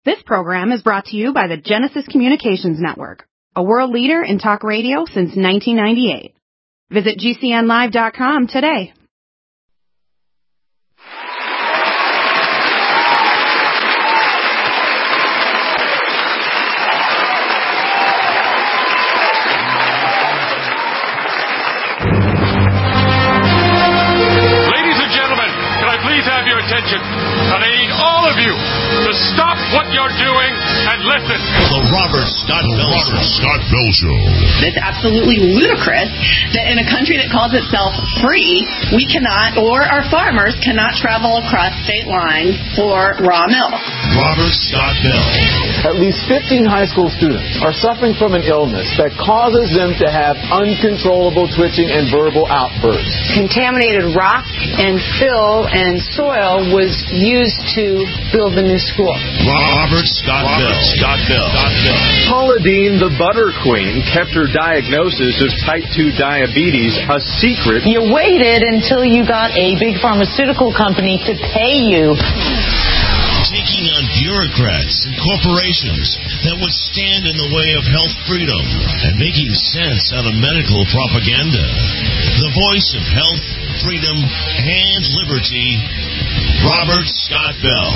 This program is brought to you by the Genesis Communications Network, a world leader in talk radio since 1998. Visit GCNlive.com today. Ladies and gentlemen, can I please have your attention? And I need all of you to stop what you're doing and listen. The Robert Scott Bell Show. It's absolutely ludicrous that in a country that calls itself free, we cannot, or our farmers cannot travel across state lines for raw milk. Robert Scott Bell. At least 15 high school students are suffering from an illness that causes them to have uncontrollable twitching and verbal outbursts. Contaminated rock and fill and soil was used to build the new school. Robert Scott Bell. Paula Deen, the butter queen, kept her diagnosis of type 2 diabetes a secret. You waited until you got a big pharmaceutical company to pay you. Taking on bureaucrats and corporations that would stand in the way of health freedom and making sense out of medical propaganda. The voice of health, freedom, and liberty, Robert Scott Bell.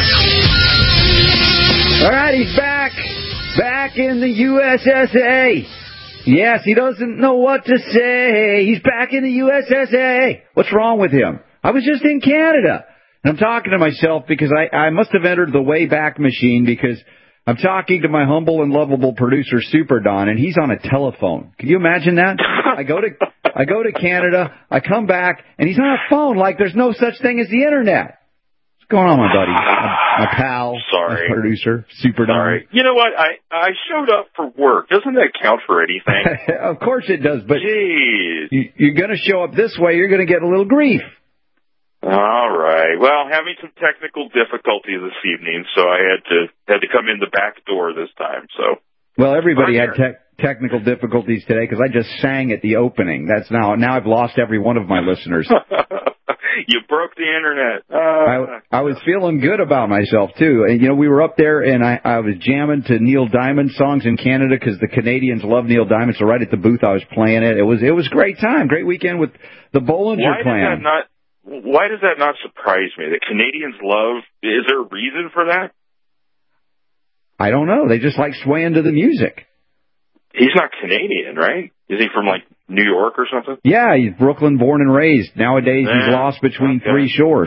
All right, he's back. Back in the USSA. Yes, he doesn't know what to say. He's back in the USSA. What's wrong with him? I was just in Canada. And I'm talking to myself because I must have entered the Wayback Machine because I'm talking to my humble and lovable producer, Super Don, and he's on a telephone. Can you imagine that? I go to Canada, I come back, and he's on a phone like there's no such thing as the Internet. What's going on, my buddy? My pal, Sorry. My producer, Super Don. Sorry. You know what? I showed up for work. Doesn't that count for anything? Of course it does, but jeez. You're going to show up this way, you're going to get a little grief. All right. Well, having some technical difficulties this evening, so I had to come in the back door this time. So. Well, everybody had technical difficulties today because I just sang at the opening. That's now I've lost every one of my listeners. You broke the Internet. I was feeling good about myself, too. And, we were up there, and I was jamming to Neil Diamond songs in Canada because the Canadians love Neil Diamond. So right at the booth, I was playing it. It was a great time, great weekend with the Bollinger Clan. Why does that not surprise me? The Canadians love, is there a reason for that? I don't know. They just like swaying to the music. He's not Canadian, right? Is he from, New York or something? Yeah, he's Brooklyn born and raised. Nowadays, he's lost between three shores.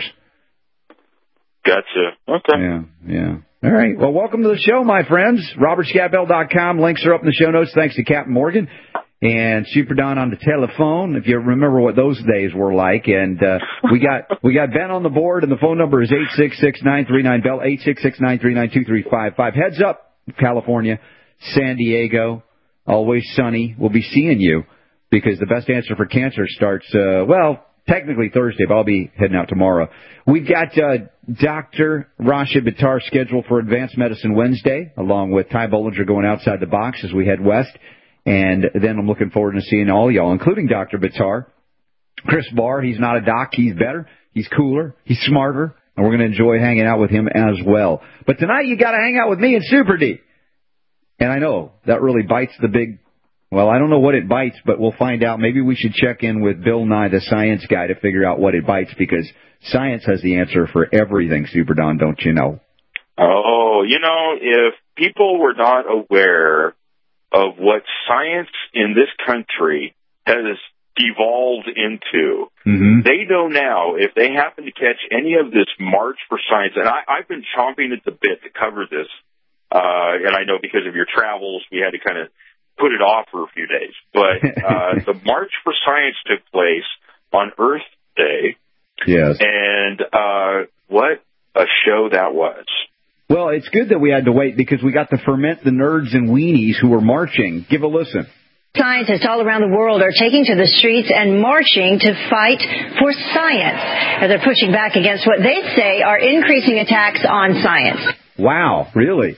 Gotcha. Okay. Yeah. All right. Well, welcome to the show, my friends. RobertScottBell.com. Links are up in the show notes. Thanks to Captain Morgan. And Super Don on the telephone, if you remember what those days were like. And we got Ben on the board, and the phone number is 866-939-BELL, 866-939-2355. Heads up, California, San Diego, always sunny. We'll be seeing you because the best answer for cancer starts, technically Thursday, but I'll be heading out tomorrow. We've got Dr. Rasha Buttar scheduled for Advanced Medicine Wednesday, along with Ty Bollinger going outside the box as we head west. And then I'm looking forward to seeing all y'all, including Dr. Buttar. Chris Barr, he's not a doc. He's better. He's cooler. He's smarter. And we're going to enjoy hanging out with him as well. But tonight you got to hang out with me and Super D. And I know that really bites the big, I don't know what it bites, but we'll find out. Maybe we should check in with Bill Nye, the science guy, to figure out what it bites because science has the answer for everything, Super Don, don't you know? Oh, if people were not aware of what science in this country has devolved into. Mm-hmm. They know now if they happen to catch any of this March for Science, and I've been chomping at the bit to cover this, and I know because of your travels, we had to kind of put it off for a few days. But the March for Science took place on Earth Day. Yes. And what a show that was. Well, it's good that we had to wait because we got to ferment the nerds and weenies who were marching. Give a listen. Scientists all around the world are taking to the streets and marching to fight for science as they're pushing back against what they say are increasing attacks on science. Wow, really?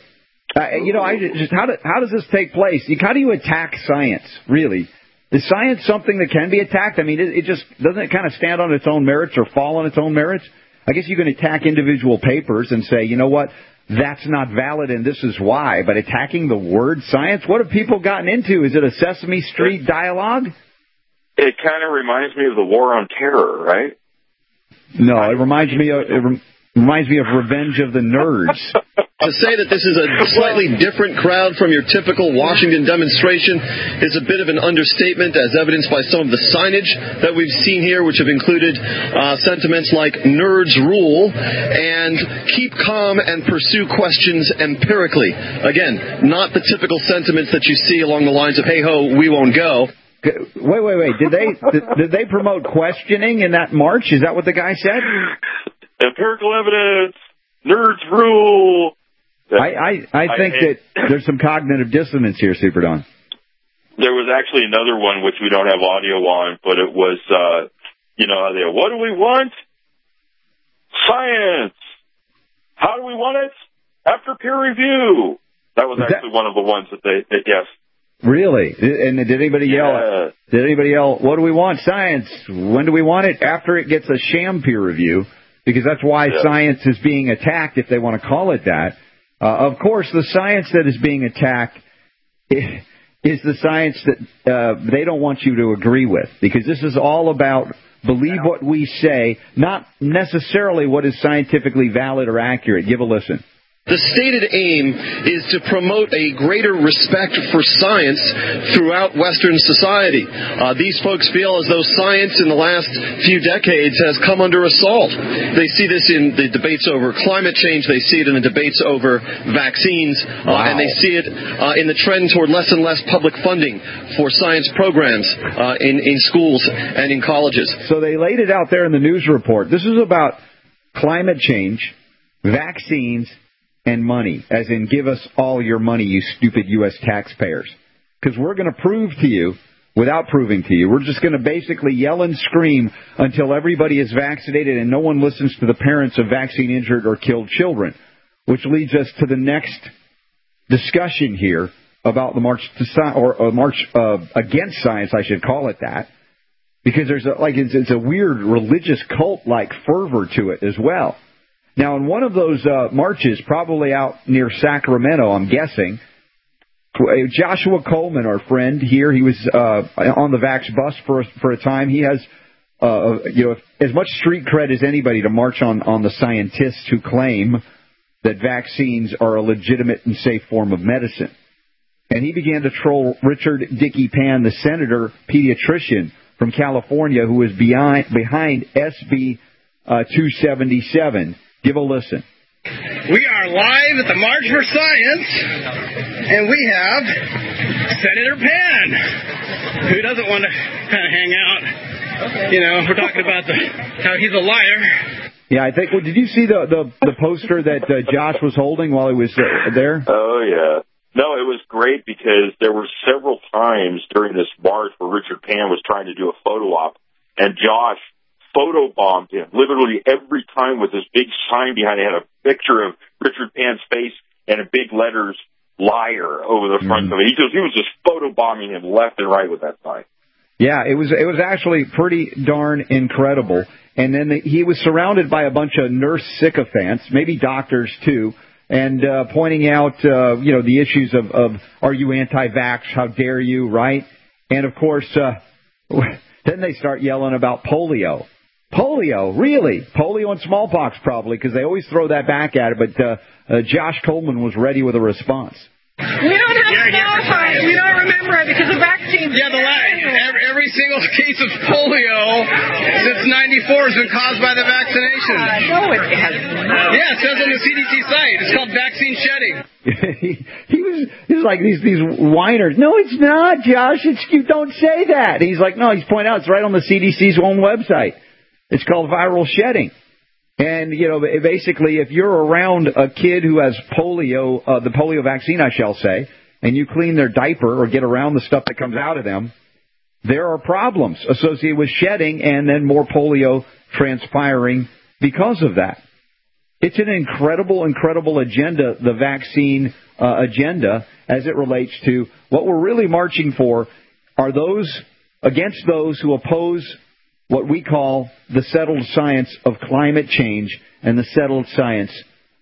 How does this take place? How do you attack science, really? Is science something that can be attacked? I mean, it just doesn't it kind of stand on its own merits or fall on its own merits? I guess you can attack individual papers and say, you know what, that's not valid and this is why, but attacking the word science? What have people gotten into? Is it a Sesame Street dialogue? It kind of reminds me of the War on Terror, right? No, it reminds me of Revenge of the Nerds. To say that this is a slightly different crowd from your typical Washington demonstration is a bit of an understatement, as evidenced by some of the signage that we've seen here, which have included sentiments like "Nerds rule" and "Keep calm and pursue questions empirically." Again, not the typical sentiments that you see along the lines of "Hey ho, we won't go." Wait. Did they promote questioning in that march? Is that what the guy said? Empirical evidence, nerds rule. I think that there's some cognitive dissonance here, Super Don. There was actually another one which we don't have audio on, but it was, what do we want? Science. How do we want it? After peer review. That was actually one of the ones that they guessed. Really? And did anybody yell? Did anybody yell, what do we want? Science. When do we want it? After it gets a sham peer review, because that's why science is being attacked, if they want to call it that. Of course, the science that is being attacked is the science that they don't want you to agree with, because this is all about believe what we say, not necessarily what is scientifically valid or accurate. Give a listen. The stated aim is to promote a greater respect for science throughout Western society. These folks feel as though science in the last few decades has come under assault. They see this in the debates over climate change. They see it in the debates over vaccines. And they see it in the trend toward less and less public funding for science programs in schools and in colleges. So they laid it out there in the news report. This is about climate change, vaccines, and money, as in give us all your money, you stupid U.S. taxpayers. Because we're going to prove to you, without proving to you, we're just going to basically yell and scream until everybody is vaccinated and no one listens to the parents of vaccine-injured or killed children. Which leads us to the next discussion here about the march to march against science, I should call it that, because there's it's a weird religious cult-like fervor to it as well. Now, in one of those marches, probably out near Sacramento, I'm guessing, Joshua Coleman, our friend here, he was on the Vax bus for a time. He has as much street cred as anybody to march on the scientists who claim that vaccines are a legitimate and safe form of medicine. And he began to troll Richard Dickey Pan, the senator pediatrician from California, who was behind SB 277. Give a listen. We are live at the March for Science, and we have Senator Pan, who doesn't want to kind of hang out. We're talking about how he's a liar. Yeah, I think. Well, did you see the poster that Josh was holding while he was there? Oh, yeah. No, it was great because there were several times during this march where Richard Pan was trying to do a photo op, and Josh photobombed him literally every time with this big sign behind it. Had a picture of Richard Pan's face and in big letters, liar, over the front of it. He was just photobombing him left and right with that sign. Yeah, it was actually pretty darn incredible. And then he was surrounded by a bunch of nurse sycophants, maybe doctors too, and pointing out, the issues of are you anti-vax? How dare you, right? And of course, then they start yelling about polio. Polio, really? Polio and smallpox, probably, because they always throw that back at it. But Josh Coleman was ready with a response. We don't have smallpox. We don't remember it because the vaccine. Yeah, every single case of polio since '94 has been caused by the vaccination. No, it hasn't. Yeah, it says on the CDC site. It's called vaccine shedding. He's like these whiners. No, it's not, Josh. You don't say that. He's like, no, he's pointing out it's right on the CDC's own website. It's called viral shedding. And, basically, if you're around a kid who has polio, the polio vaccine, I shall say, and you clean their diaper or get around the stuff that comes out of them, there are problems associated with shedding and then more polio transpiring because of that. It's an incredible, incredible agenda, the vaccine agenda, as it relates to what we're really marching for are those against those who oppose what we call the settled science of climate change and the settled science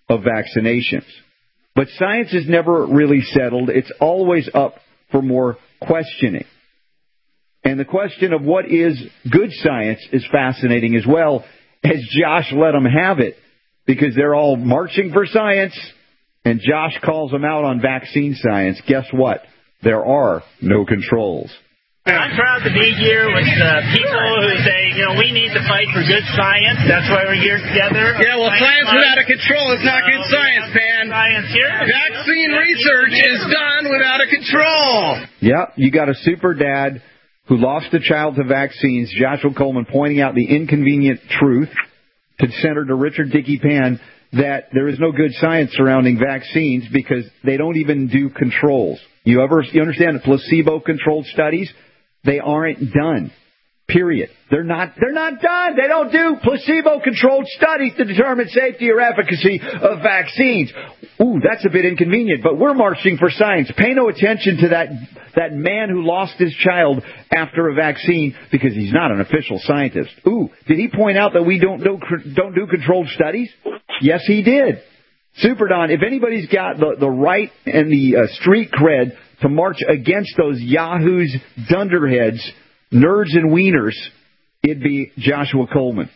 of vaccinations. But science is never really settled. It's always up for more questioning. And the question of what is good science is fascinating as well, as Josh let them have it, because they're all marching for science, and Josh calls them out on vaccine science. Guess what? There are no controls. I'm proud to be here with people who say, we need to fight for good science. That's why we're here together. Yeah, well, science without a control is not good science, man. Science here. Vaccine research is done without a control. Yep, you got a super dad who lost a child to vaccines, Joshua Coleman, pointing out the inconvenient truth to Senator Richard Dickey Pan that there is no good science surrounding vaccines because they don't even do controls. You understand the placebo-controlled studies? They aren't done. Period. They're not done. They don't do placebo-controlled studies to determine safety or efficacy of vaccines. Ooh, that's a bit inconvenient, but we're marching for science. Pay no attention to that man who lost his child after a vaccine because he's not an official scientist. Ooh, did he point out that we don't do controlled studies? Yes, he did. Super Don, if anybody's got the right and the street cred to march against those yahoos, dunderheads, nerds and wieners, it'd be Joshua Coleman.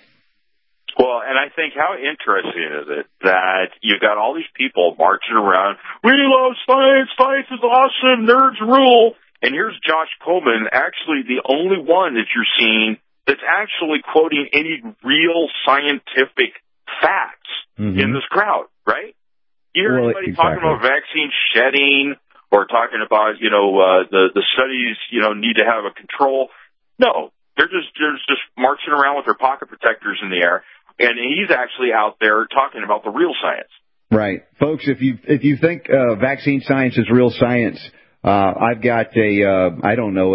Well, and I think how interesting is it that you've got all these people marching around, we love science, science is awesome, nerds rule, and here's Josh Coleman, actually the only one that you're seeing that's actually quoting any real scientific facts in this crowd, right? You hear anybody talking about vaccine shedding or talking about, the studies, need to have a control? No, they're just marching around with their pocket protectors in the air, and he's actually out there talking about the real science. Right, folks. If you think vaccine science is real science, I've got I don't know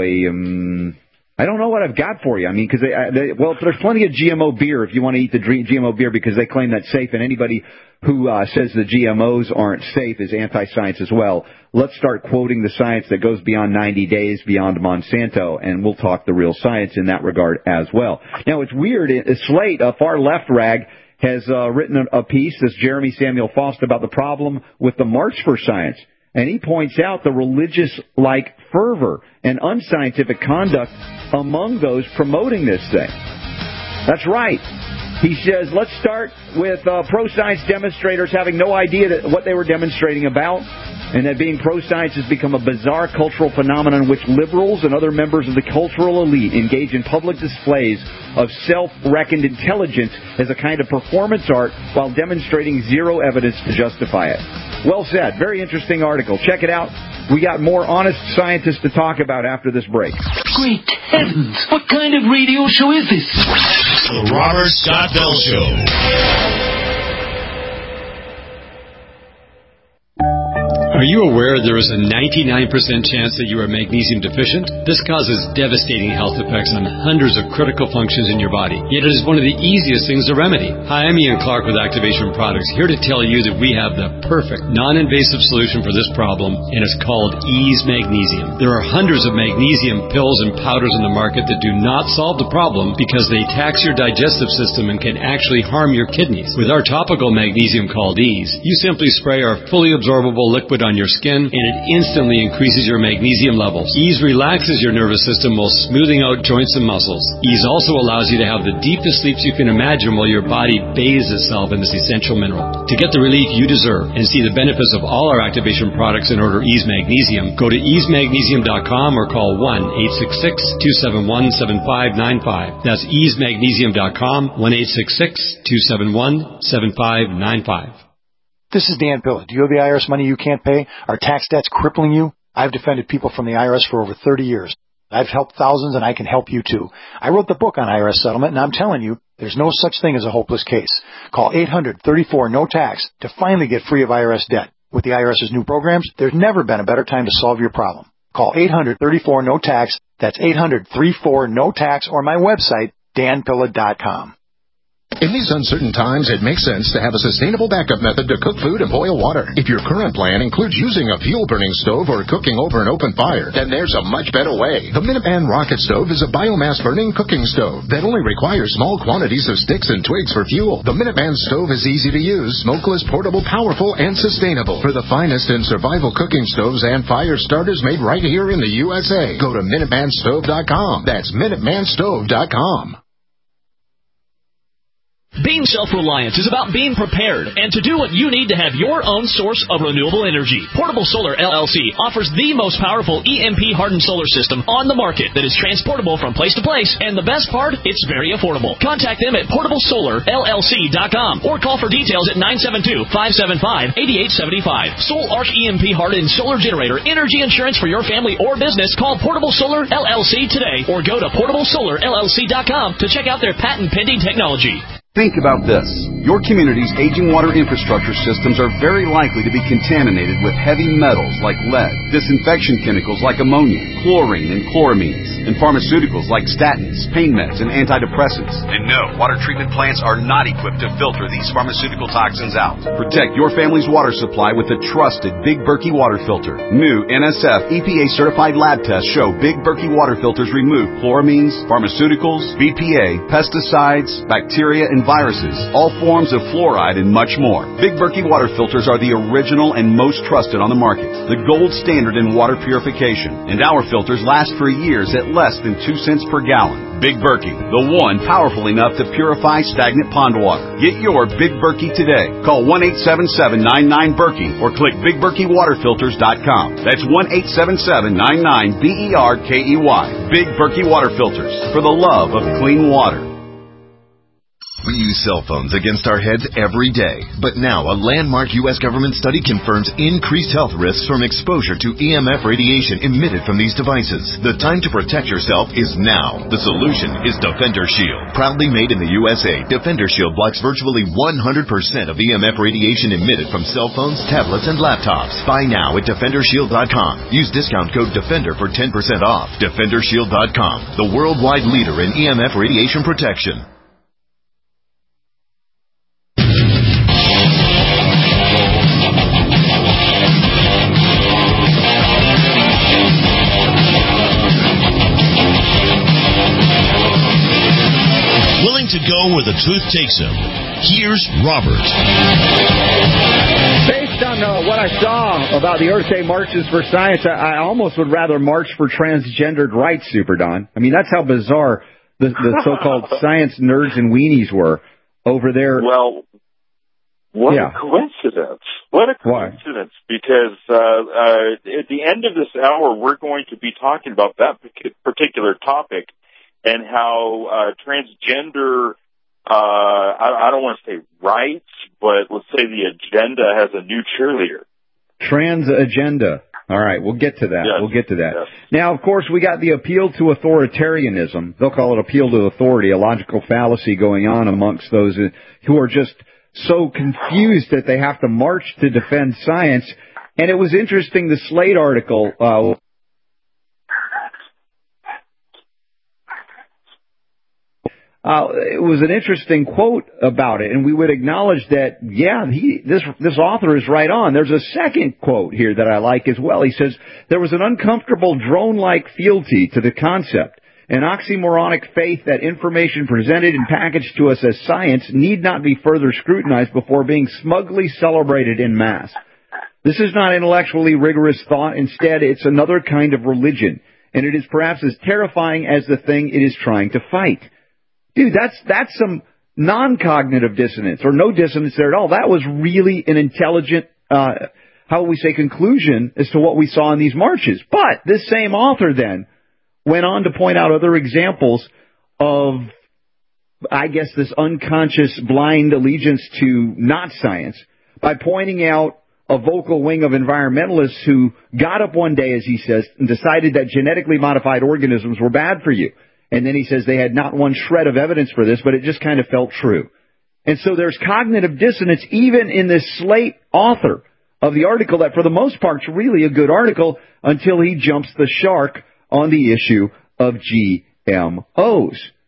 what I've got for you. I mean, because there's plenty of GMO beer if you want to eat the GMO beer because they claim that's safe, and anybody who says the GMOs aren't safe is anti-science as well. Let's start quoting the science that goes beyond 90 days, beyond Monsanto, and we'll talk the real science in that regard as well. Now, it's weird. Slate, a far-left rag, has written a piece, this Jeremy Samuel Faust, about the problem with the March for Science. And he points out the religious-like fervor and unscientific conduct among those promoting this thing. That's right. He says, let's start with pro-science demonstrators having no idea what they were demonstrating about, and that being pro-science has become a bizarre cultural phenomenon in which liberals and other members of the cultural elite engage in public displays of self-reckoned intelligence as a kind of performance art while demonstrating zero evidence to justify it. Well said. Very interesting article. Check it out. We got more honest scientists to talk about after this break. Great heavens! What kind of radio show is this? The Robert Scott Bell Show. Are you aware there is a 99% chance that you are magnesium deficient? This causes devastating health effects on hundreds of critical functions in your body, yet it is one of the easiest things to remedy. Hi, I'm Ian Clark with Activation Products, here to tell you that we have the perfect, non-invasive solution for this problem, and it's called Ease Magnesium. There are hundreds of magnesium pills and powders in the market that do not solve the problem because they tax your digestive system and can actually harm your kidneys. With our topical magnesium called Ease, you simply spray our fully absorbable liquid on your skin, and it instantly increases your magnesium levels. Ease relaxes your nervous system while smoothing out joints and muscles. Ease also allows you to have the deepest sleeps you can imagine while your body bathes itself in this essential mineral. To get the relief you deserve and see the benefits of all our Activation products and order Ease Magnesium, go to easemagnesium.com or call 1-866-271-7595. That's easemagnesium.com, 1-866-271-7595. This is Dan Pilla. Do you owe the IRS money you can't pay? Are tax debts crippling you? I've defended people from the IRS for over 30 years. I've helped thousands, and I can help you too. I wrote the book on IRS settlement, and I'm telling you, there's no such thing as a hopeless case. Call 800-34-NO-TAX to finally get free of IRS debt. With the IRS's new programs, there's never been a better time to solve your problem. Call 800-34-NO-TAX. That's 800-34-NO-TAX, or my website, danpilla.com. In these uncertain times, it makes sense to have a sustainable backup method to cook food and boil water. If your current plan includes using a fuel-burning stove or cooking over an open fire, then there's a much better way. The Minuteman Rocket Stove is a biomass-burning cooking stove that only requires small quantities of sticks and twigs for fuel. The Minuteman Stove is easy to use, smokeless, portable, powerful, and sustainable. For the finest in survival cooking stoves and fire starters made right here in the USA, go to MinutemanStove.com. That's MinutemanStove.com. Being self-reliant is about being prepared and to do what you need to have your own source of renewable energy. Portable Solar LLC offers the most powerful EMP-hardened solar system on the market that is transportable from place to place, and the best part, it's very affordable. Contact them at PortableSolarLLC.com or call for details at 972-575-8875. Soul Arch EMP-hardened solar generator energy insurance for your family or business. Call Portable Solar LLC today or go to PortableSolarLLC.com to check out their patent-pending technology. Think about this. Your community's aging water infrastructure systems are very likely to be contaminated with heavy metals like lead, disinfection chemicals like ammonia, chlorine and chloramines, and pharmaceuticals like statins, pain meds, and antidepressants. And no, water treatment plants are not equipped to filter these pharmaceutical toxins out. Protect your family's water supply with the trusted Big Berkey water filter. New NSF EPA-certified lab tests show Big Berkey water filters remove chloramines, pharmaceuticals, BPA, pesticides, bacteria, and viruses, all forms of fluoride, and much more. Big Berkey water filters are the original and most trusted on the market, the gold standard in water purification, and our filters last for years at less than 2 cents per gallon. Big Berkey, the one powerful enough to purify stagnant pond water. Get your Big Berkey today. Call 1-877-99-BERKEY or click BigBerkeyWaterFilters.com. That's 1-877-99-BERKEY. Big Berkey Water Filters, for the love of clean water. We use cell phones against our heads every day. But now, a landmark U.S. government study confirms increased health risks from exposure to EMF radiation emitted from these devices. The time to protect yourself is now. The solution is Defender Shield. Proudly made in the USA, Defender Shield blocks virtually 100% of EMF radiation emitted from cell phones, tablets, and laptops. Buy now at DefenderShield.com. Use discount code DEFENDER for 10% off. DefenderShield.com, the worldwide leader in EMF radiation protection. To go where the truth takes him. Here's Robert. Based on what I saw about the Earth Day marches for science, I almost would rather march for transgendered rights, Super Don. I mean, that's how bizarre the so-called science nerds and weenies were over there. Well, what a coincidence. What a coincidence. Because at the end of this hour, we're going to be talking about that particular topic. And how transgender, I don't want to say rights, but let's say the agenda has a new cheerleader. Trans agenda. All right, we'll get to that. Yes. We'll get to that. Yes. Now, of course, we got the appeal to authoritarianism. They'll call it appeal to authority, a logical fallacy going on amongst those who are just so confused that they have to march to defend science. And it was interesting, the Slate article, it was an interesting quote about it, and we would acknowledge that, this author is right on. There's a second quote here that I like as well. He says, there was an uncomfortable drone-like fealty to the concept, an oxymoronic faith that information presented and packaged to us as science need not be further scrutinized before being smugly celebrated in mass. This is not intellectually rigorous thought. Instead, it's another kind of religion, and it is perhaps as terrifying as the thing it is trying to fight. Dude, that's some non-cognitive dissonance, or no dissonance there at all. That was really an intelligent, conclusion as to what we saw in these marches. But this same author then went on to point out other examples of, I guess, this unconscious blind allegiance to not science by pointing out a vocal wing of environmentalists who got up one day, as he says, and decided that genetically modified organisms were bad for you. And then he says they had not one shred of evidence for this, but it just kind of felt true. And so there's cognitive dissonance even in this Slate author of the article that for the most part is really a good article until he jumps the shark on the issue of GMOs.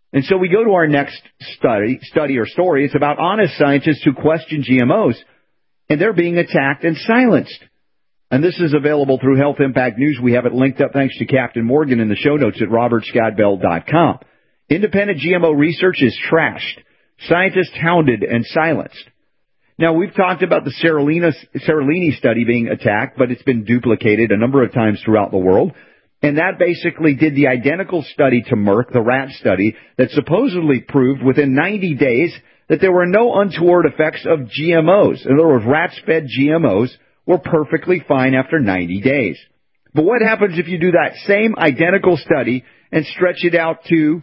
And so we go to our next study or story. It's about honest scientists who question GMOs, and they're being attacked and silenced. And this is available through Health Impact News. We have it linked up thanks to Captain Morgan in the show notes at robertscottbell.com. Independent GMO research is trashed, scientists hounded and silenced. Now, we've talked about the Seralini study being attacked, but it's been duplicated a number of times throughout the world. And that basically did the identical study to Merck, the rat study, that supposedly proved within 90 days that there were no untoward effects of GMOs. In other words, rats-fed GMOs were perfectly fine after 90 days. But what happens if you do that same identical study and stretch it out to,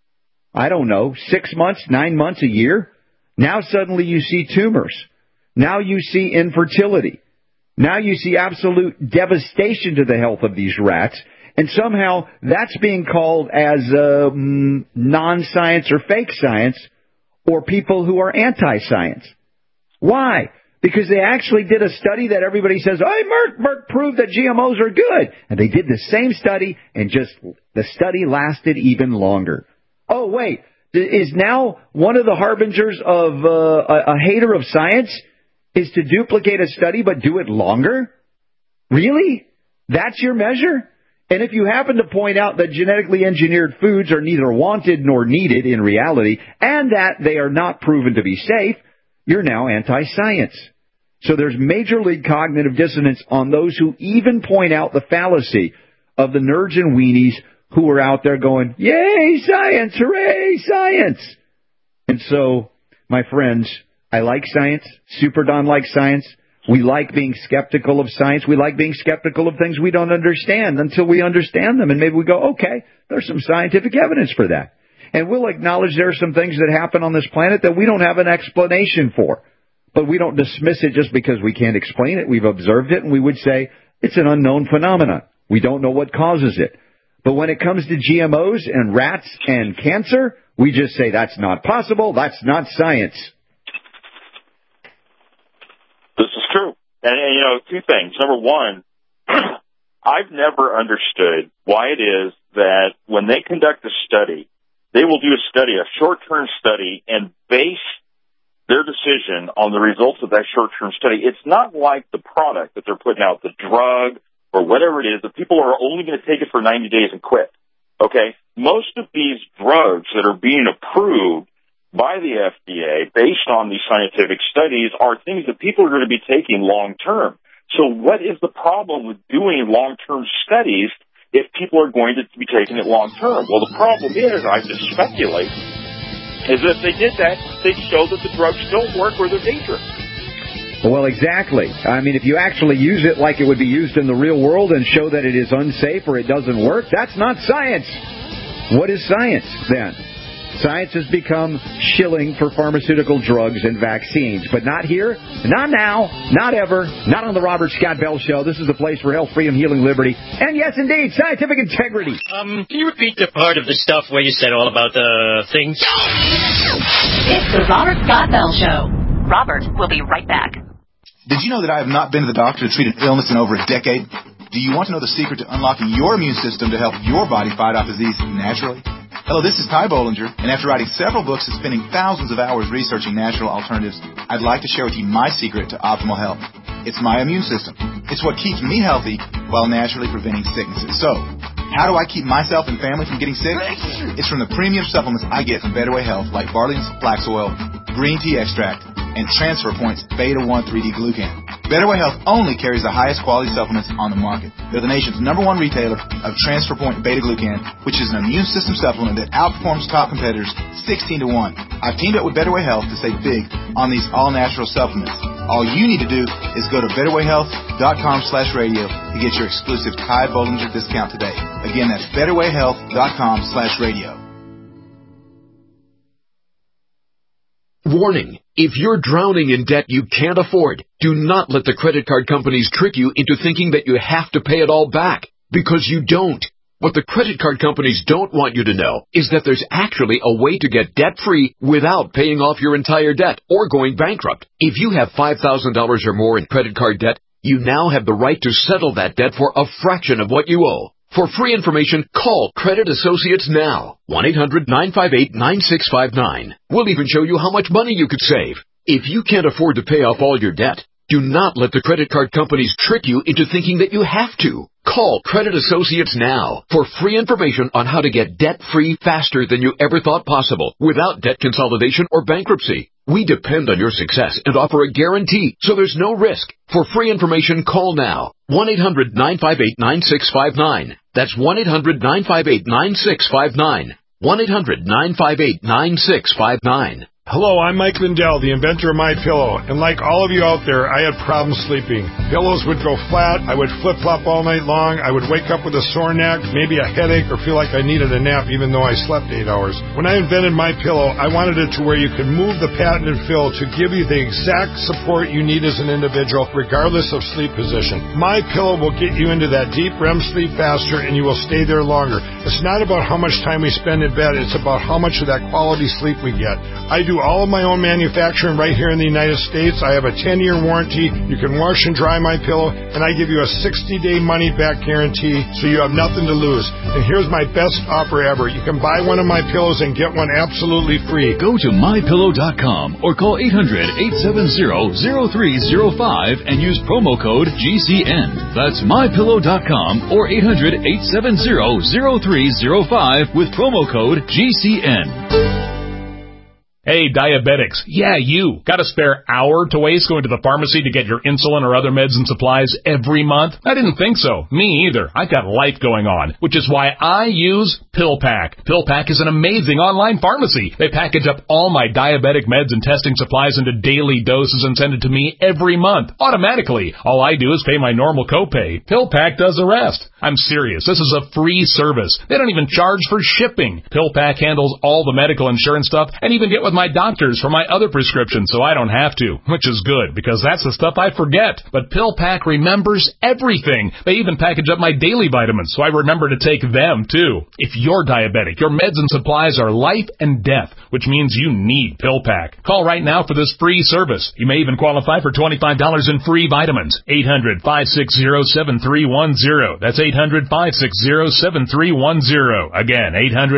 6 months, 9 months, a year? Now suddenly you see tumors. Now you see infertility. Now you see absolute devastation to the health of these rats. And somehow that's being called as non-science or fake science, or people who are anti-science. Why? Because they actually did a study that everybody says, hey, Merck proved that GMOs are good. And they did the same study, and just the study lasted even longer. Oh, wait. Is now one of the harbingers of a hater of science is to duplicate a study but do it longer? Really? That's your measure? And if you happen to point out that genetically engineered foods are neither wanted nor needed in reality, and that they are not proven to be safe, you're now anti-science. So there's major league cognitive dissonance on those who even point out the fallacy of the nerds and weenies who are out there going, yay, science, hooray, science. And so, my friends, I like science. Super Don likes science. We like being skeptical of science. We like being skeptical of things we don't understand until we understand them. And maybe we go, okay, there's some scientific evidence for that. And we'll acknowledge there are some things that happen on this planet that we don't have an explanation for. But we don't dismiss it just because we can't explain it. We've observed it, and we would say it's an unknown phenomenon. We don't know what causes it. But when it comes to GMOs and rats and cancer, we just say that's not possible, that's not science. This is true. And two things. Number one, I've never understood why it is that when they conduct a study, they will do a short-term study, and base their decision on the results of that short-term study. It's not like the product that they're putting out, the drug or whatever it is, that people are only going to take it for 90 days and quit. Okay? Most of these drugs that are being approved by the FDA based on these scientific studies are things that people are going to be taking long-term. So what is the problem with doing long-term studies if people are going to be taking it long-term? Well, the problem is, I just speculate, is that if they did that, they'd show that the drugs don't work or they're dangerous. Well, exactly. I mean, if you actually use it like it would be used in the real world and show that it is unsafe or it doesn't work, that's not science. What is science, then? Science has become shilling for pharmaceutical drugs and vaccines, but not here, not now, not ever, not on the Robert Scott Bell Show. This is the place for health, freedom, healing, liberty, and yes, indeed, scientific integrity. Can you repeat the part of the stuff where you said all about the things? It's the Robert Scott Bell Show. Robert will be right back. Did you know that I have not been to the doctor to treat an illness in over a decade? Do you want to know the secret to unlocking your immune system to help your body fight off disease naturally? Hello, this is Ty Bollinger, and after writing several books and spending thousands of hours researching natural alternatives, I'd like to share with you my secret to optimal health. It's my immune system. It's what keeps me healthy while naturally preventing sicknesses. So, how do I keep myself and family from getting sick? It's from the premium supplements I get from Betterway Health, like Barley's Flax Oil, Green Tea Extract, and Transfer Point's Beta 1 3D Glucan. Betterway Health only carries the highest quality supplements on the market. They're the nation's #1 retailer of Transfer Point Beta Glucan, which is an immune system supplement that outperforms top competitors 16 to 1. I've teamed up with Betterway Health to save big on these all-natural supplements. All you need to do is go to betterwayhealth.com/radio to get your exclusive Ty Bollinger discount today. Again, that's betterwayhealth.com/radio. Warning. If you're drowning in debt you can't afford, do not let the credit card companies trick you into thinking that you have to pay it all back, because you don't. What the credit card companies don't want you to know is that there's actually a way to get debt-free without paying off your entire debt or going bankrupt. If you have $5,000 or more in credit card debt, you now have the right to settle that debt for a fraction of what you owe. For free information, call Credit Associates now. 1-800-958-9659. We'll even show you how much money you could save. If you can't afford to pay off all your debt, do not let the credit card companies trick you into thinking that you have to. Call Credit Associates now for free information on how to get debt-free faster than you ever thought possible without debt consolidation or bankruptcy. We depend on your success and offer a guarantee, so there's no risk. For free information, call now. 1-800-958-9659. That's 1-800-958-9659. 1-800-958-9659. Hello, I'm Mike Lindell, the inventor of MyPillow, and like all of you out there, I had problems sleeping. Pillows would go flat, I would flip-flop all night long, I would wake up with a sore neck, maybe a headache, or feel like I needed a nap even though I slept 8 hours. When I invented MyPillow, I wanted it to where you could move the patented fill to give you the exact support you need as an individual, regardless of sleep position. MyPillow will get you into that deep REM sleep faster, and you will stay there longer. It's not about how much time we spend in bed, it's about how much of that quality sleep we get. I do all of my own manufacturing right here in the United States. I have a 10-year warranty. You can wash and dry MyPillow, and I give you a 60-day money-back guarantee, so you have nothing to lose. And here's my best offer ever. You can buy one of my pillows and get one absolutely free. Go to MyPillow.com or call 800-870-0305 and use promo code GCN. That's MyPillow.com or 800-870-0305 with promo code GCN. Hey, diabetics. Yeah, you. Got a spare hour to waste going to the pharmacy to get your insulin or other meds and supplies every month? I didn't think so. Me either. I've got life going on, which is why I use PillPack. PillPack is an amazing online pharmacy. They package up all my diabetic meds and testing supplies into daily doses and send it to me every month, automatically. All I do is pay my normal copay. PillPack does the rest. I'm serious. This is a free service. They don't even charge for shipping. PillPack handles all the medical insurance stuff and even get with my doctors for my other prescriptions so I don't have to, which is good because that's the stuff I forget. But PillPack remembers everything. They even package up my daily vitamins so I remember to take them too. If you're diabetic, your meds and supplies are life and death, which means you need PillPack. Call right now for this free service. You may even qualify for $25 in free vitamins. 800-560-7310. That's 800-560-7310. Again,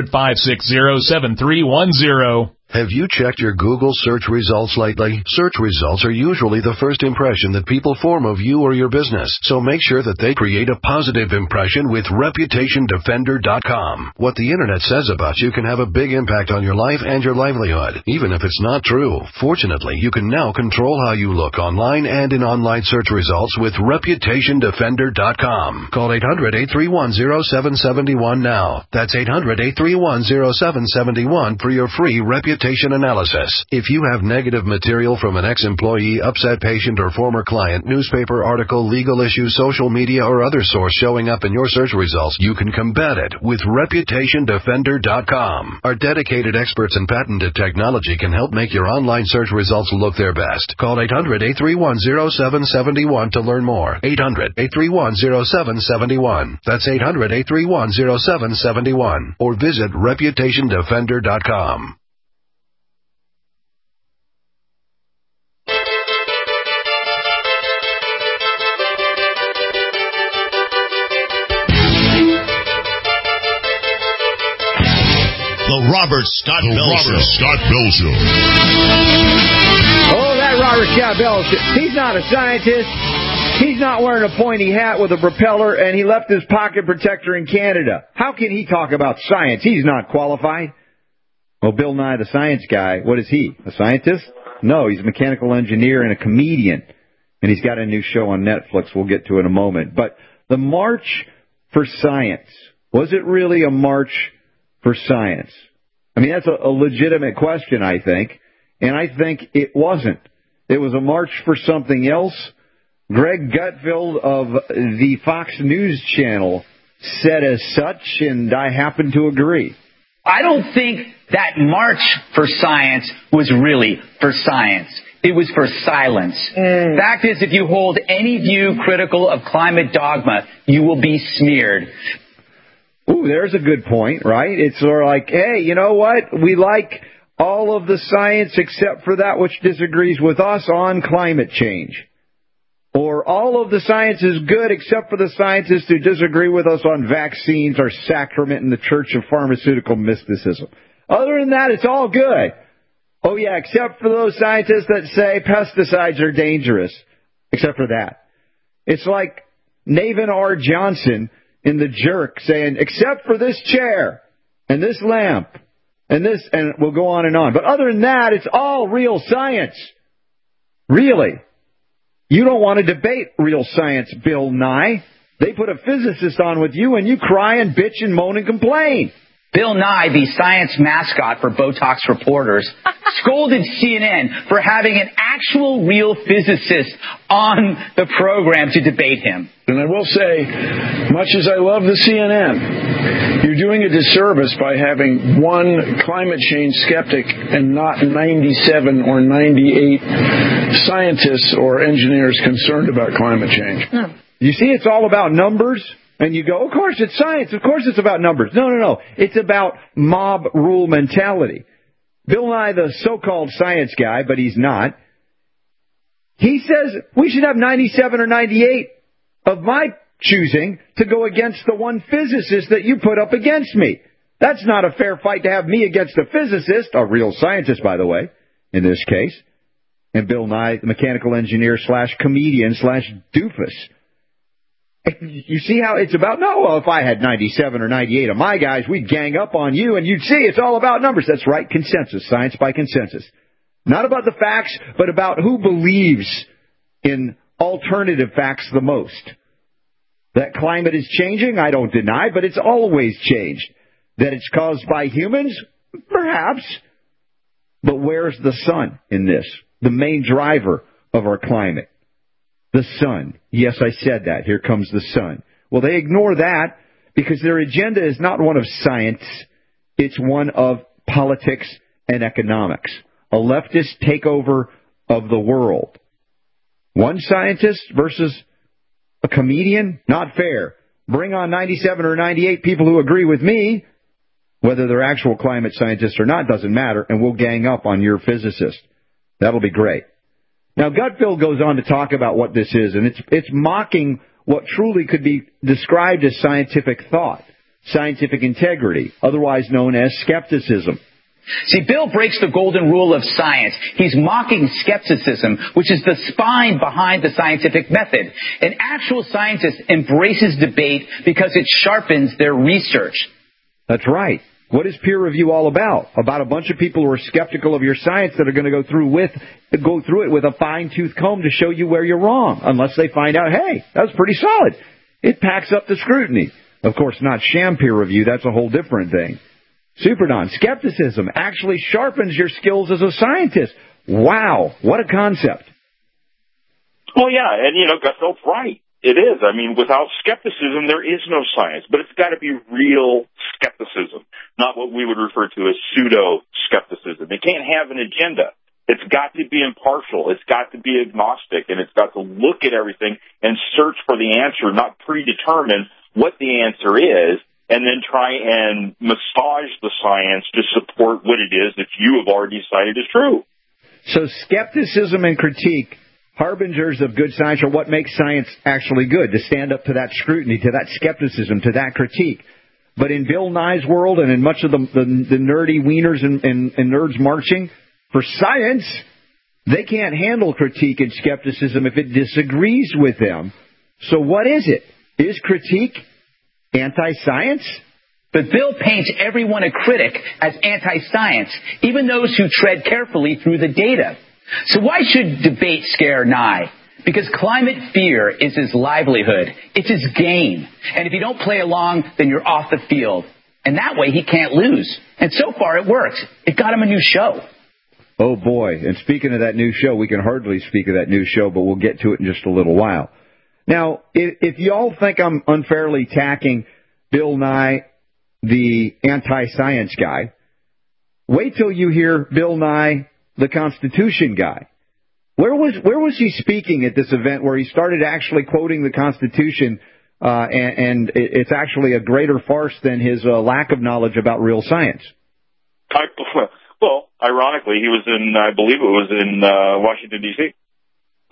800-560-7310. Have you checked your Google search results lately? Search results are usually the first impression that people form of you or your business, so make sure that they create a positive impression with ReputationDefender.com. What the Internet says about you can have a big impact on your life and your livelihood, even if it's not true. Fortunately, you can now control how you look online and in online search results with ReputationDefender.com. Call 800-831-0771 now. That's 800-831-0771 for your free reputation analysis. If you have negative material from an ex-employee, upset patient, or former client, newspaper article, legal issue, social media, or other source showing up in your search results, you can combat it with ReputationDefender.com. Our dedicated experts in patented technology can help make your online search results look their best. Call 800-831-0771 to learn more. 800-831-0771. That's 800-831-0771. Or visit ReputationDefender.com. The Robert Scott Bell Show. Oh, that Robert Scott Bell Show. He's not a scientist. He's not wearing a pointy hat with a propeller, and he left his pocket protector in Canada. How can he talk about science? He's not qualified. Well, Bill Nye, the science guy, what is he? A scientist? No, he's a mechanical engineer and a comedian. And he's got a new show on Netflix we'll get to in a moment. But the March for Science, was it really a march for science? I mean, that's a legitimate question, I think. And I think it wasn't. It was a march for something else. Greg Gutfeld of the Fox News Channel said as such, and I happen to agree. I don't think that march for science was really for science. It was for silence. Fact is, if you hold any view critical of climate dogma, you will be smeared. Ooh, there's a good point, right? It's sort of like, hey, you know what? We like all of the science except for that which disagrees with us on climate change. or all of the science is good except for the scientists who disagree with us on vaccines or sacrament in the Church of Pharmaceutical Mysticism. Other than that, it's all good. Oh, yeah, except for those scientists that say pesticides are dangerous. Except for that. It's like Navin R. Johnson in The Jerk saying, except for this chair and this lamp and this, and we'll go on and on. But other than that, it's all real science. Really. You don't want to debate real science, Bill Nye. They put a physicist on with you and you cry and bitch and moan and complain. Bill Nye, the science mascot for Botox reporters, scolded CNN for having an actual real physicist on the program to debate him. And I will say, much as I love the CNN, you're doing a disservice by having one climate change skeptic and not 97 or 98 scientists or engineers concerned about climate change. No. You see, it's all about numbers. And you go, of course, it's science. Of course, it's about numbers. No. It's about mob rule mentality. Bill Nye, the so-called science guy, but he's not, he says we should have 97 or 98 of my choosing to go against the one physicist that you put up against me. That's not a fair fight to have me against a physicist, a real scientist, by the way, in this case. And Bill Nye, the mechanical engineer / comedian / doofus. You see how it's about, if I had 97 or 98 of my guys, we'd gang up on you, and you'd see it's all about numbers. That's right, consensus, science by consensus. Not about the facts, but about who believes in alternative facts the most. That climate is changing, I don't deny, but it's always changed. That it's caused by humans? Perhaps. But where's the sun in this? The main driver of our climate. The sun. Yes, I said that. Here comes the sun. Well, they ignore that because their agenda is not one of science. It's one of politics and economics. A leftist takeover of the world. One scientist versus a comedian? Not fair. Bring on 97 or 98 people who agree with me. Whether they're actual climate scientists or not doesn't matter, and we'll gang up on your physicist. That'll be great. Now, Gutfeld goes on to talk about what this is, and it's mocking what truly could be described as scientific thought, scientific integrity, otherwise known as skepticism. See, Bill breaks the golden rule of science. He's mocking skepticism, which is the spine behind the scientific method. An actual scientist embraces debate because it sharpens their research. That's right. What is peer review all about? About a bunch of people who are skeptical of your science that are going to go through it with a fine-tooth comb to show you where you're wrong, unless they find out, hey, that was pretty solid. It packs up the scrutiny. Of course, not sham peer review. That's a whole different thing. Superdon, skepticism actually sharpens your skills as a scientist. Wow, what a concept. Well, yeah, and, Gutfeld's right. It is. I mean, without skepticism, there is no science. But it's got to be real skepticism, not what we would refer to as pseudo-skepticism. It can't have an agenda. It's got to be impartial. It's got to be agnostic, and it's got to look at everything and search for the answer, not predetermine what the answer is, and then try and massage the science to support what it is that you have already decided is true. So skepticism and critique, harbingers of good science, are what makes science actually good, to stand up to that scrutiny, to that skepticism, to that critique. But in Bill Nye's world and in much of the nerdy wieners and nerds marching for science, they can't handle critique and skepticism if it disagrees with them. So what is it? Is critique anti-science? But Bill paints everyone a critic as anti-science, even those who tread carefully through the data. So why should debate scare Nye? Because climate fear is his livelihood. It's his game. And if you don't play along, then you're off the field. And that way he can't lose. And so far it works. It got him a new show. Oh, boy. And speaking of that new show, we can hardly speak of that new show, but we'll get to it in just a little while. Now, if y'all think I'm unfairly attacking Bill Nye, the anti-science guy, wait till you hear Bill Nye, the Constitution guy. Where was he speaking at this event where he started actually quoting the Constitution, and it's actually a greater farce than his lack of knowledge about real science? Well, ironically, he was in, I believe it was in Washington, D.C.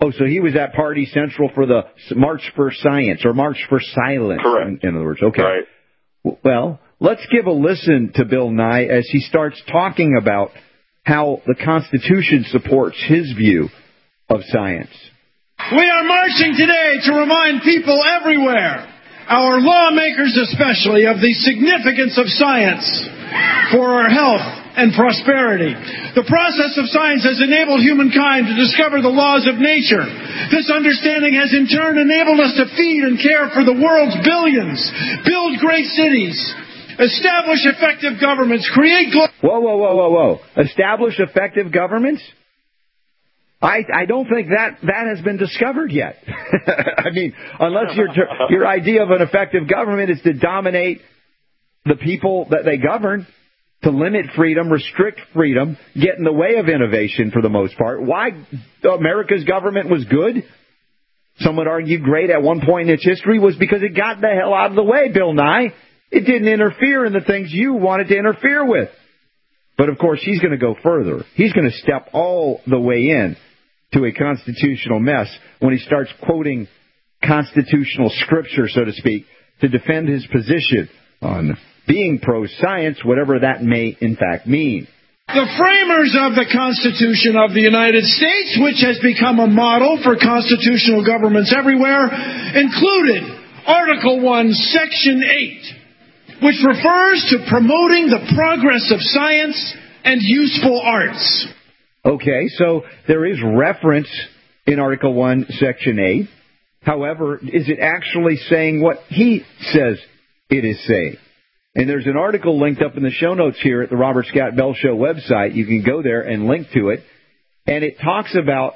Oh, so he was at Party Central for the March for Science, or March for Silence. Correct. In other words, okay. Right. Well, let's give a listen to Bill Nye as he starts talking about how the Constitution supports his view of science. We are marching today to remind people everywhere, our lawmakers especially, of the significance of science for our health and prosperity. The process of science has enabled humankind to discover the laws of nature. This understanding has in turn enabled us to feed and care for the world's billions, build great cities, establish effective governments, create... Whoa. Establish effective governments? I don't think that has been discovered yet. I mean, unless your idea of an effective government is to dominate the people that they govern, to limit freedom, restrict freedom, get in the way of innovation for the most part. Why America's government was good, some would argue great at one point in its history, was because it got the hell out of the way, Bill Nye. It didn't interfere in the things you wanted to interfere with. But, of course, he's going to go further. He's going to step all the way in to a constitutional mess when he starts quoting constitutional scripture, so to speak, to defend his position on being pro-science, whatever that may in fact mean. The framers of the Constitution of the United States, which has become a model for constitutional governments everywhere, included Article 1, Section 8, which refers to promoting the progress of science and useful arts. Okay, so there is reference in Article 1, Section 8. However, is it actually saying what he says it is saying? And there's an article linked up in the show notes here at the Robert Scott Bell Show website. You can go there and link to it. And it talks about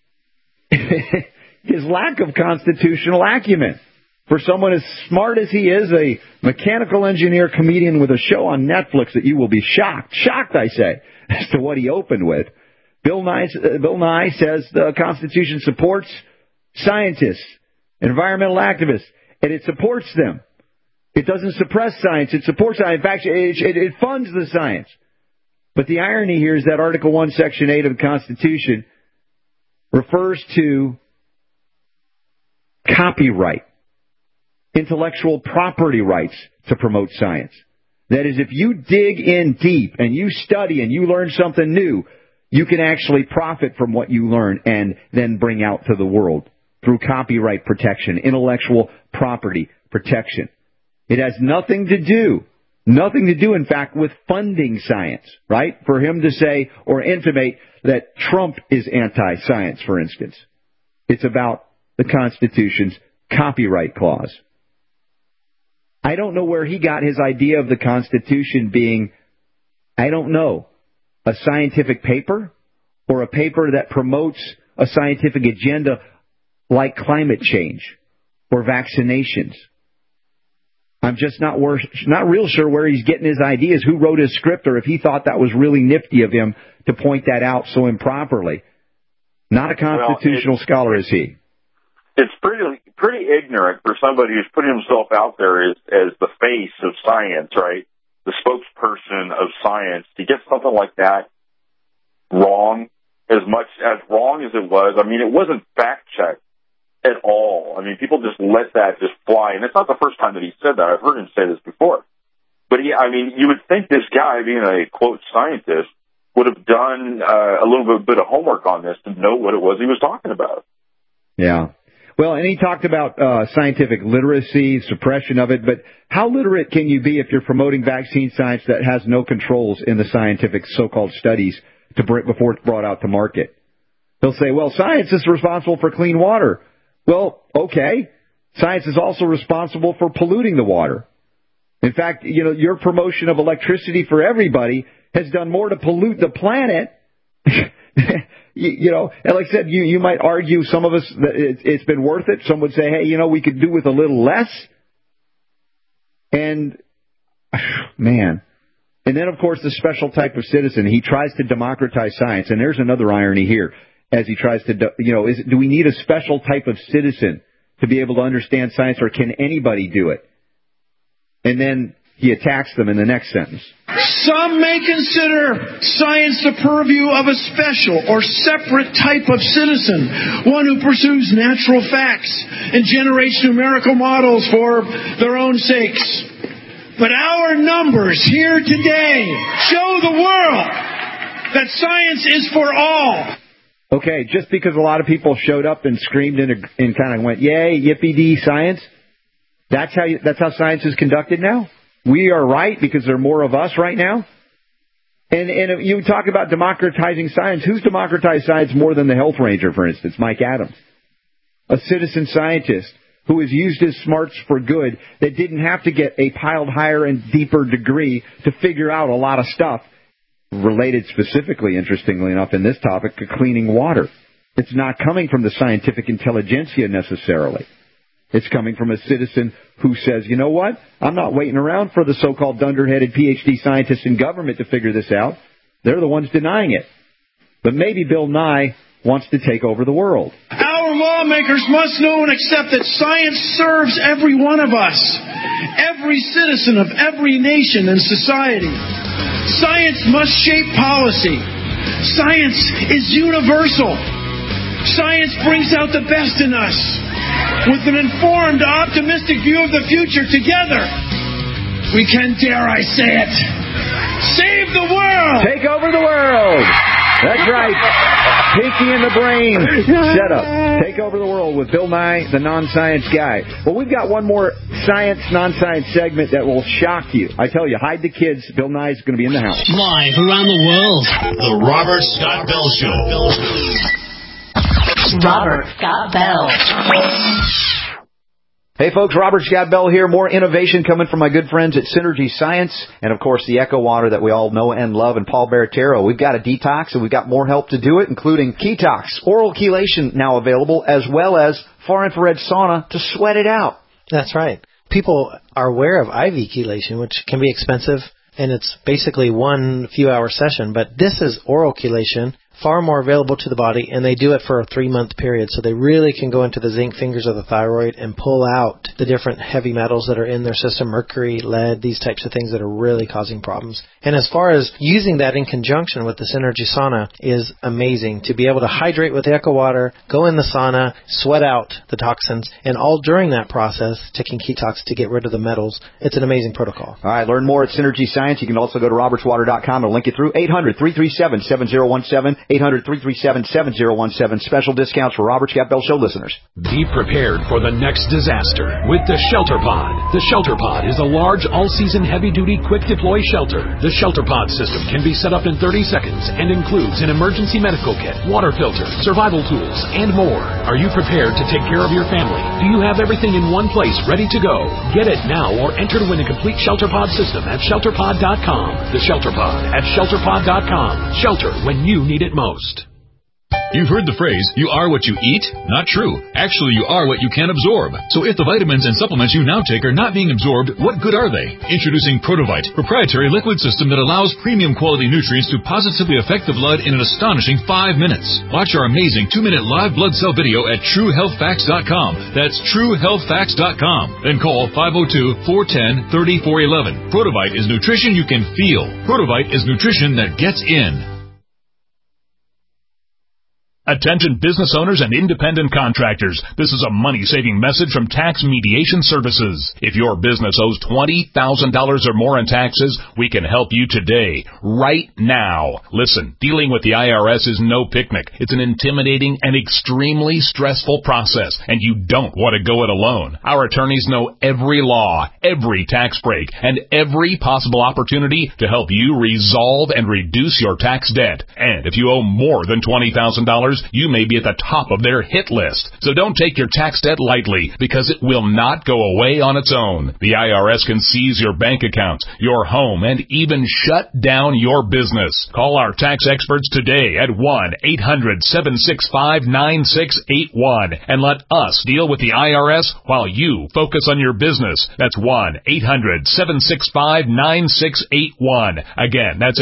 his lack of constitutional acumen. For someone as smart as he is, a mechanical engineer comedian with a show on Netflix that you will be shocked, I say, as to what he opened with. Bill Nye says the Constitution supports scientists, environmental activists, and it supports them. It doesn't suppress science. It supports science. In fact, it funds the science. But the irony here is that Article 1, Section 8 of the Constitution refers to copyright, intellectual property rights to promote science. That is, if you dig in deep and you study and you learn something new, you can actually profit from what you learn and then bring out to the world through copyright protection, intellectual property protection. It has nothing to do, in fact, with funding science, right? For him to say or intimate that Trump is anti-science, for instance. It's about the Constitution's copyright clause. I don't know where he got his idea of the Constitution being, a scientific paper or a paper that promotes a scientific agenda like climate change or vaccinations. I'm just not real sure where he's getting his ideas, who wrote his script, or if he thought that was really nifty of him to point that out so improperly. Not a constitutional scholar, is he? It's pretty ignorant for somebody who's putting himself out there as the face of science, right? The spokesperson of science, to get something like that wrong, as wrong as it was. I mean, it wasn't fact-checked at all. I mean, people just let that just fly. And it's not the first time that he said that. I've heard him say this before. But you would think this guy, being a, quote, scientist, would have done a little bit of homework on this to know what it was he was talking about. Yeah. Well, and he talked about scientific literacy, suppression of it, but how literate can you be if you're promoting vaccine science that has no controls in the scientific so-called studies before it's brought out to market? They'll say, well, science is responsible for clean water. Well, okay. Science is also responsible for polluting the water. In fact, your promotion of electricity for everybody has done more to pollute the planet. And like I said, you might argue, some of us, that it's been worth it. Some would say, hey, we could do with a little less. And, man. And then, of course, the special type of citizen. He tries to democratize science. And there's another irony here. As he tries to, do we need a special type of citizen to be able to understand science, or can anybody do it? And then he attacks them in the next sentence. Some may consider science the purview of a special or separate type of citizen, one who pursues natural facts and generates numerical models for their own sakes. But our numbers here today show the world that science is for all. Okay, just because a lot of people showed up and screamed and kind of went, yay, yippee-dee, science, that's how science is conducted now? We are right because there are more of us right now? And you talk about democratizing science. Who's democratized science more than the Health Ranger, for instance, Mike Adams? A citizen scientist who has used his smarts for good, that didn't have to get a piled higher and deeper degree to figure out a lot of stuff related specifically, interestingly enough, in this topic, to cleaning water. It's not coming from the scientific intelligentsia necessarily. It's coming from a citizen who says, you know what? I'm not waiting around for the so-called dunderheaded PhD scientists in government to figure this out. They're the ones denying it. But maybe Bill Nye wants to take over the world. Our lawmakers must know and accept that science serves every one of us, every citizen of every nation and society. Science must shape policy. Science is universal. Science brings out the best in us. With an informed, optimistic view of the future together, we can, dare I say it, save the world! Take over the world! That's right. Pinky in the brain. Shut up. Take over the world with Bill Nye, the non-science guy. Well, we've got one more science, non-science segment that will shock you. I tell you, hide the kids. Bill Nye is going to be in the house. Live around the world. The Robert Scott Bell Show. Robert Scott Bell. Hey folks, Robert Scott Bell here. More innovation coming from my good friends at Synergy Science, and of course the Echo Water that we all know and love, and Paul Baratero. We've got a detox, and we've got more help to do it, including Ketox, oral chelation now available, as well as far infrared sauna to sweat it out. That's right. People are aware of IV chelation, which can be expensive, and it's basically one few-hour session. But this is oral chelation, far more available to the body, and they do it for a 3-month period. So they really can go into the zinc fingers of the thyroid and pull out the different heavy metals that are in their system, mercury, lead, these types of things that are really causing problems. And as far as using that in conjunction with the Synergy sauna is amazing. To be able to hydrate with the Echo Water, go in the sauna, sweat out the toxins, and all during that process, taking Ketox to get rid of the metals. It's an amazing protocol. All right, learn more at Synergy Science. You can also go to robertswater.com. It'll link you through 800-337-7017. 800-337-7017. Special discounts for Robert Scott Bell Show listeners. Be prepared for the next disaster with the Shelter Pod. The Shelter Pod is a large, all-season, heavy-duty, quick-deploy shelter. The Shelter Pod system can be set up in 30 seconds and includes an emergency medical kit, water filter, survival tools, and more. Are you prepared to take care of your family? Do you have everything in one place ready to go? Get it now or enter to win a complete Shelter Pod system at ShelterPod.com. The Shelter Pod at ShelterPod.com. Shelter when you need it most. You've heard the phrase, you are what you eat? Not true. Actually, you are what you can absorb. So if the vitamins and supplements you now take are not being absorbed, what good are they? Introducing Protovite, proprietary liquid system that allows premium quality nutrients to positively affect the blood in an astonishing 5 minutes. Watch our amazing 2-minute live blood cell video at TrueHealthFacts.com. That's TrueHealthFacts.com. Then call 502-410-3411. Protovite is nutrition you can feel. Protovite is nutrition that gets in. Attention business owners and independent contractors. This is a money-saving message from Tax Mediation Services. If your business owes $20,000 or more in taxes, we can help you today, right now. Listen, dealing with the IRS is no picnic. It's an intimidating and extremely stressful process, and you don't want to go it alone. Our attorneys know every law, every tax break, and every possible opportunity to help you resolve and reduce your tax debt. And if you owe more than $20,000, you may be at the top of their hit list. So don't take your tax debt lightly, because it will not go away on its own. The IRS can seize your bank accounts, your home, and even shut down your business. Call our tax experts today at 1-800-765-9681 and let us deal with the IRS while you focus on your business. That's 1-800-765-9681. Again, that's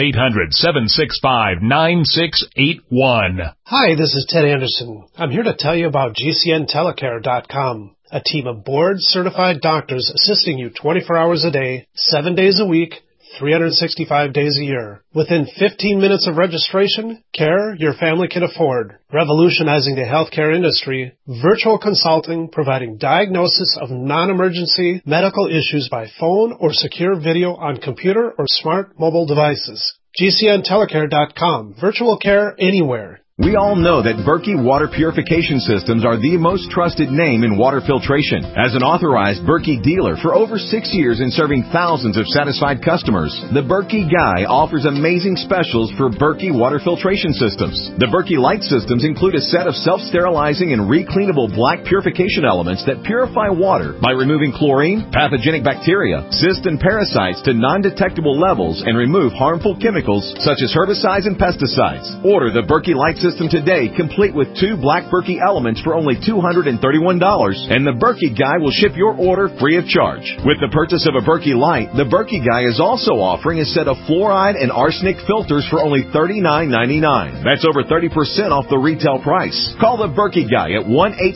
800-765-9681. Hi, this is Ted Anderson. I'm here to tell you about GCNtelecare.com, a team of board-certified doctors assisting you 24 hours a day, 7 days a week, 365 days a year. Within 15 minutes of registration, care your family can afford. Revolutionizing the healthcare industry, virtual consulting providing diagnosis of non-emergency medical issues by phone or secure video on computer or smart mobile devices. GCNtelecare.com. Virtual care anywhere. We all know that Berkey Water Purification Systems are the most trusted name in water filtration. As an authorized Berkey dealer for over 6 years and serving thousands of satisfied customers, the Berkey Guy offers amazing specials for Berkey Water Filtration Systems. The Berkey Light Systems include a set of self-sterilizing and recleanable black purification elements that purify water by removing chlorine, pathogenic bacteria, cysts, and parasites to non-detectable levels and remove harmful chemicals such as herbicides and pesticides. Order the Berkey Light System today, complete with 2 black Berkey elements for only $231, and the Berkey Guy will ship your order free of charge. With the purchase of a Berkey Light, the Berkey Guy is also offering a set of fluoride and arsenic filters for only $39.99. That's over 30% off the retail price. Call the Berkey Guy at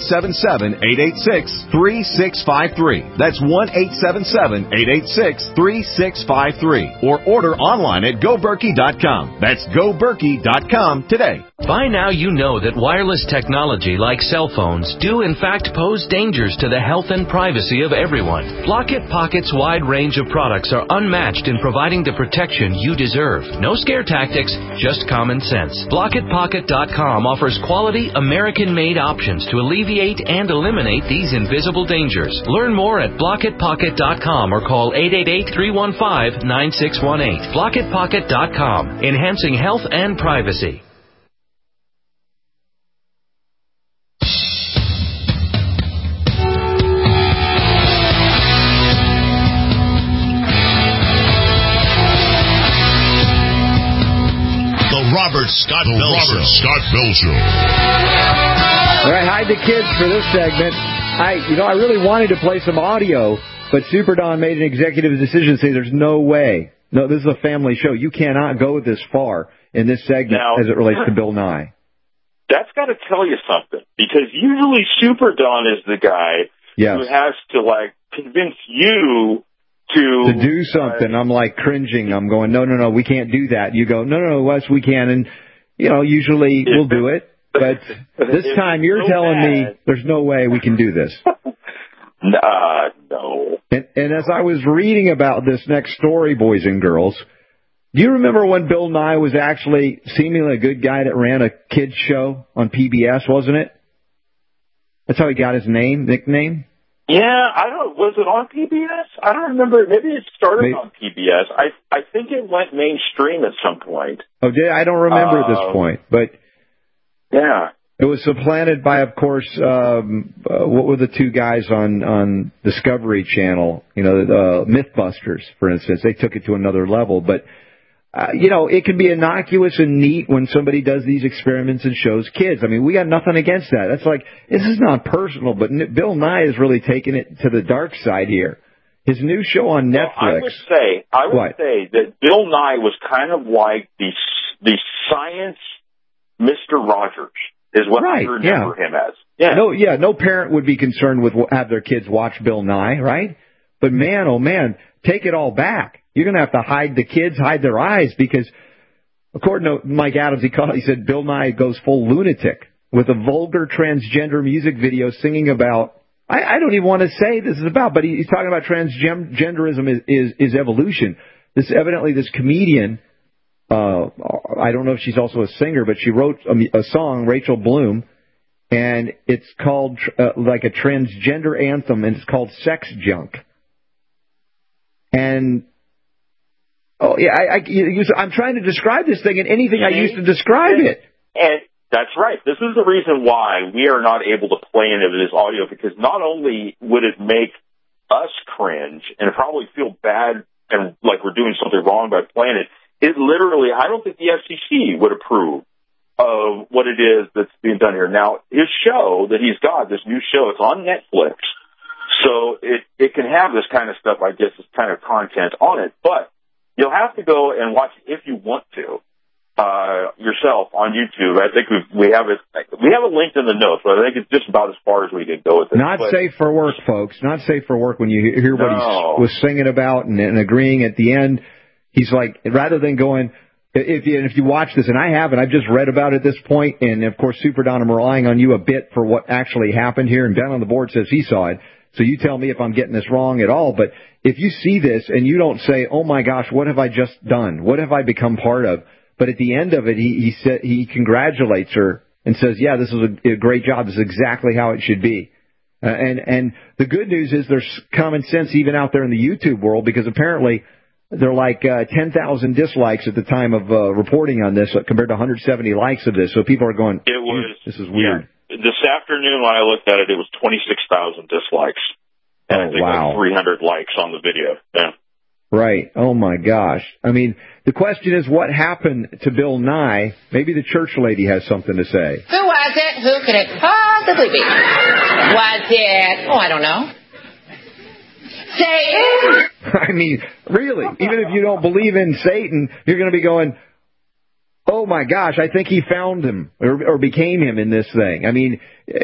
1-877-886-3653. That's 1-877-886-3653. Or order online at GoBerkey.com. That's GoBerkey.com today. By now you know that wireless technology like cell phones do in fact pose dangers to the health and privacy of everyone. Blockit Pocket's wide range of products are unmatched in providing the protection you deserve. No scare tactics, just common sense. BlockitPocket.com offers quality American-made options to alleviate and eliminate these invisible dangers. Learn more at BlockitPocket.com or call 888-315-9618. BlockitPocket.com, enhancing health and privacy. Robert Scott Bell Show. All right, hide the kids for this segment. I really wanted to play some audio, but Super Don made an executive decision to say there's no way. No, this is a family show. You cannot go this far in this segment as it relates to Bill Nye. That's got to tell you something, because usually Super Don is the guy who has to, convince you to do something. I'm cringing. I'm going, no, we can't do that. You go, no, Wes, we can. And, usually we'll do it. But this time you're telling me there's no way we can do this. No. And as I was reading about this next story, boys and girls, do you remember when Bill Nye was actually seemingly a good guy that ran a kids show on PBS, wasn't it? That's how he got his nickname? Yeah, was it on PBS? I don't remember. Maybe it started on PBS. I think it went mainstream at some point. Oh, did I don't remember at this point, but yeah, it was supplanted by, of course, what were the 2 guys on Discovery Channel? Mythbusters, for instance. They took it to another level, but it can be innocuous and neat when somebody does these experiments and shows kids. I mean, we got nothing against that. That's this is not personal, but Bill Nye is really taking it to the dark side here. His new show on Netflix. I would say that Bill Nye was kind of like the science Mr. Rogers is what I remember him as. Yeah. No parent would be concerned with have their kids watch Bill Nye, right? But man, oh man, take it all back. You're going to have to hide the kids, hide their eyes, because according to Mike Adams, he said Bill Nye goes full lunatic with a vulgar transgender music video singing about, I don't even want to say this is about, but he's talking about transgenderism is evolution. This comedian, I don't know if she's also a singer, but she wrote a song, Rachel Bloom, and it's called like a transgender anthem, and it's called Sex Junk. And I'm trying to describe this thing in anything I used to describe it. And that's right. This is the reason why we are not able to play any of this audio, because not only would it make us cringe and probably feel bad and like we're doing something wrong by playing it, it literally, I don't think the FCC would approve of what it is that's being done here. Now, his show that he's got, this new show, it's on Netflix, so it can have this kind of stuff, I guess, this kind of content on it, but you'll have to go and watch it if you want to yourself on YouTube. I think we have it linked in the notes, but I think it's just about as far as we can go with it. Not safe for work, folks. Not safe for work when you hear what he was singing about and agreeing at the end. He's like, rather than going, if you watch this, and I haven't, I've just read about it at this point, and of course, Super Don, I'm relying on you a bit for what actually happened here, and Ben on the board says he saw it, so you tell me if I'm getting this wrong at all, but if you see this and you don't say, oh my gosh, what have I just done? What have I become part of? But at the end of it, he congratulates her and says, yeah, this is a great job. This is exactly how it should be. And the good news is there's common sense even out there in the YouTube world, because apparently there are like 10,000 dislikes at the time of reporting on this compared to 170 likes of this. So people are going, this is weird. Yeah. This afternoon when I looked at it, it was 26,000 dislikes. And I think like 300 likes on the video. Yeah. Right. Oh, my gosh. I mean, the question is what happened to Bill Nye. Maybe the church lady has something to say. Who was it? Who could it possibly be? Was it? Oh, I don't know. Satan? I mean, really, even if you don't believe in Satan, you're going to be going, oh, my gosh, I think he found him or became him in this thing. I mean,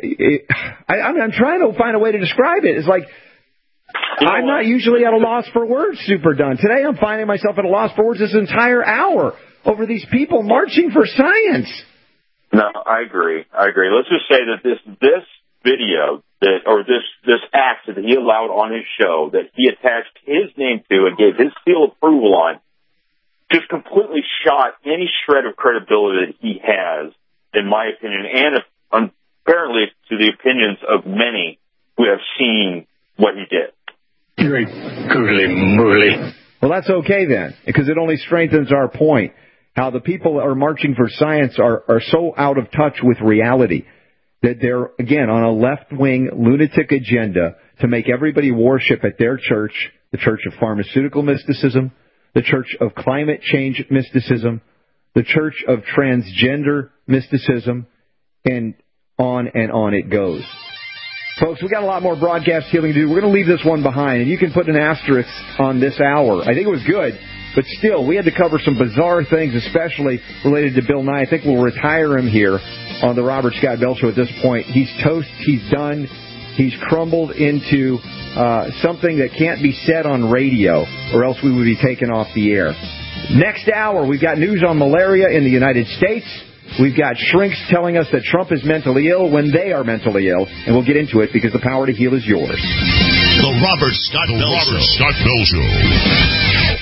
I'm trying to find a way to describe it. It's like, I'm not usually at a loss for words, Super Don. Today I'm finding myself at a loss for words this entire hour over these people marching for science. No, I agree. Let's just say that this video this act that he allowed on his show that he attached his name to and gave his seal of approval on just completely shot any shred of credibility that he has, in my opinion, and apparently to the opinions of many who have seen what he did. Great googly-moogly. Well, that's okay then, because it only strengthens our point, how the people that are marching for science are so out of touch with reality that they're, again, on a left-wing lunatic agenda to make everybody worship at their church, the Church of Pharmaceutical Mysticism, the Church of Climate Change Mysticism, the Church of Transgender Mysticism, and on it goes. Folks, we got a lot more broadcast healing to do. We're going to leave this one behind, and you can put an asterisk on this hour. I think it was good, but still, we had to cover some bizarre things, especially related to Bill Nye. I think we'll retire him here on the Robert Scott Bell Show at this point. He's toast. He's done. He's crumbled into something that can't be said on radio, or else we would be taken off the air. Next hour, we've got news on malaria in the United States. We've got shrinks telling us that Trump is mentally ill when they are mentally ill, and we'll get into it because the power to heal is yours. The Robert Scott Bell Show.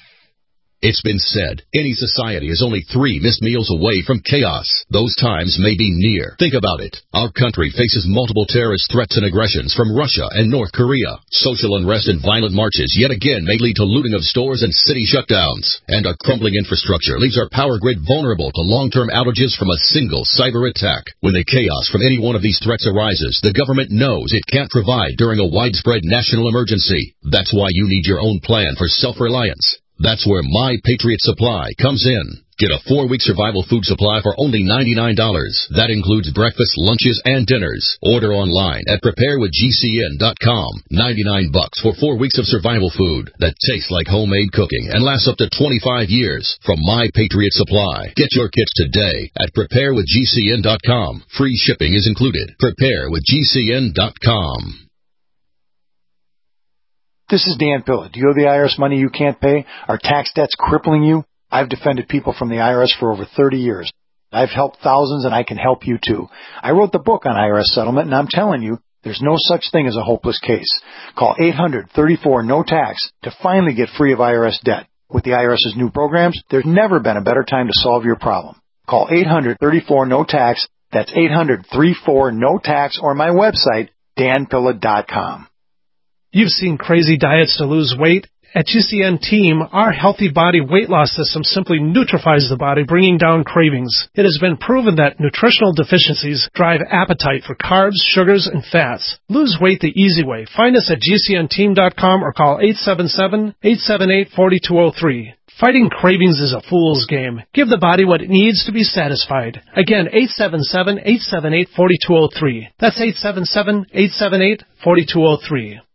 It's been said, any society is only 3 missed meals away from chaos. Those times may be near. Think about it. Our country faces multiple terrorist threats and aggressions from Russia and North Korea. Social unrest and violent marches yet again may lead to looting of stores and city shutdowns. And a crumbling infrastructure leaves our power grid vulnerable to long-term outages from a single cyber attack. When the chaos from any one of these threats arises, the government knows it can't provide during a widespread national emergency. That's why you need your own plan for self-reliance. That's where My Patriot Supply comes in. Get a 4-week survival food supply for only $99. That includes breakfast, lunches, and dinners. Order online at preparewithgcn.com. $99 for 4 weeks of survival food that tastes like homemade cooking and lasts up to 25 years from My Patriot Supply. Get your kits today at preparewithgcn.com. Free shipping is included. Preparewithgcn.com. This is Dan Pilla. Do you owe the IRS money you can't pay? Are tax debts crippling you? I've defended people from the IRS for over 30 years. I've helped thousands, and I can help you too. I wrote the book on IRS settlement, and I'm telling you, there's no such thing as a hopeless case. Call 800-34-NO-TAX to finally get free of IRS debt. With the IRS's new programs, there's never been a better time to solve your problem. Call 800-34-NO-TAX. That's 800-34-NO-TAX, or my website, danpilla.com. You've seen crazy diets to lose weight. At GCN Team, our healthy body weight loss system simply neutralizes the body, bringing down cravings. It has been proven that nutritional deficiencies drive appetite for carbs, sugars, and fats. Lose weight the easy way. Find us at GCNteam.com or call 877-878-4203. Fighting cravings is a fool's game. Give the body what it needs to be satisfied. Again, 877-878-4203. That's 877-878-4203.